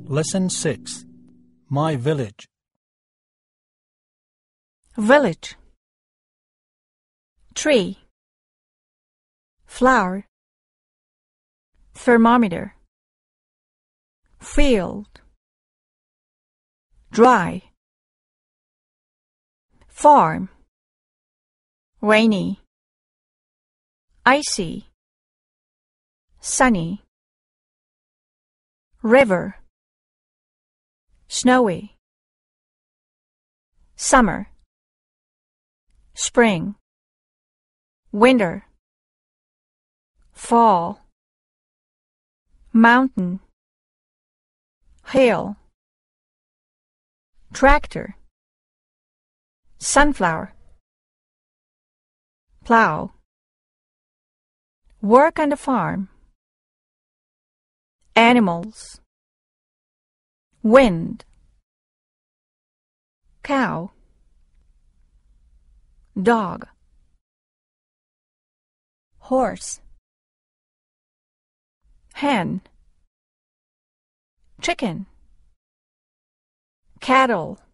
Lesson 6. My Village. Village. Tree. Flower. Thermometer. Field. Dry. Farm. Rainy. Icy. Sunny. River. Snowy. Summer. Spring. Winter. Fall. Mountain. Hill. Tractor. Sunflower. Plow. Work on the farm. Animals. Wind. Cow. Dog. Horse. Hen. Chicken. Cattle.